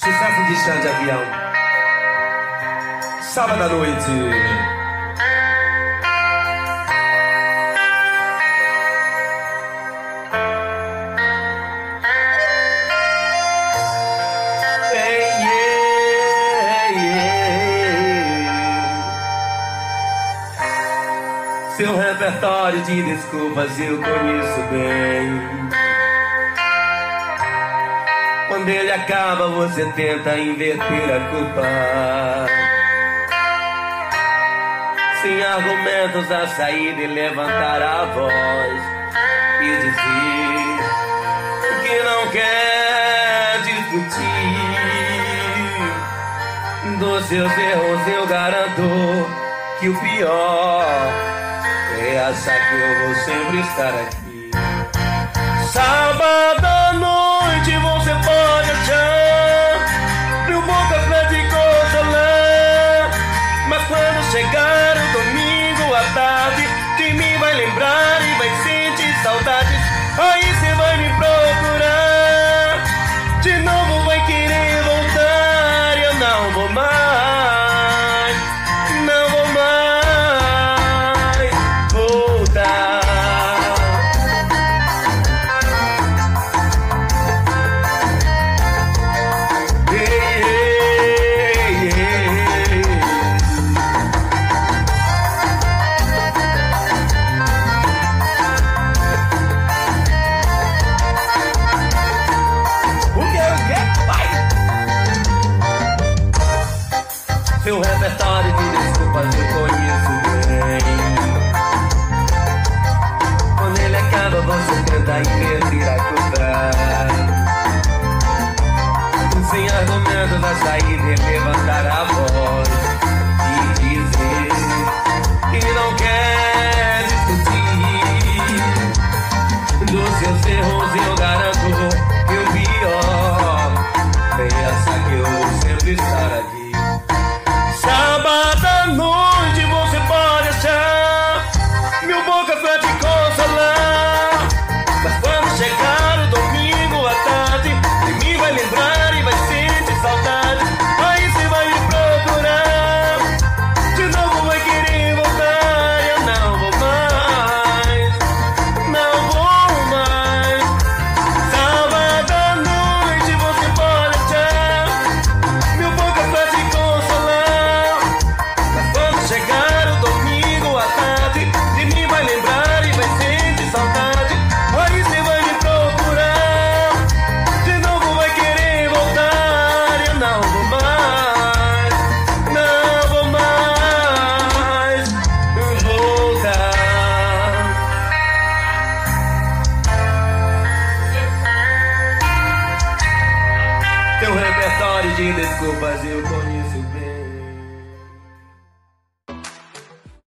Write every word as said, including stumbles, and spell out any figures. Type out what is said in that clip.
Sucesso de chão de avião. Sábado à noite. Seu repertório de desculpas eu conheço bem. Quando ele acaba, você tenta inverter a culpa. Sem argumentos a saída e levantar a voz e dizer que não quer discutir. Dos seus erros eu garanto que o pior é achar que eu vou sempre estar aqui. Sábado à noite você pode achar mil bocas pra te consolar, mas quando chegar o domingo à tarde, de mim vai lembrar e vai sentir saudades. Aí você vai me procurar, de novo vai querer voltar e eu não vou mais, não vou mais voltar. Seu repertório de desculpas eu conheço bem. Quando ele acaba, você tenta inverter a culpa. Sem argumentos a saída e levantar a voz e dizer que não quer discutir. Dos seus erros eu garanto que o pior é essa que eu vou sempre estar aqui. Sábado à noite você pode achar mil bocas pra te consolar, mas quando chegar o domingo à tarde, de mim vai lembrar e vai sentir saudade. Aí você vai me procurar, de novo vai querer voltar. Eu não vou mais, não vou mais. Sábado à noite você pode achar mil bocas pra te consolar, chegar o domingo à tarde, de mim vai lembrar e vai sentir saudade. Aí você vai me procurar, de novo vai querer voltar. Eu não vou mais, não vou mais voltar. Teu repertório de desculpas eu conheço bem.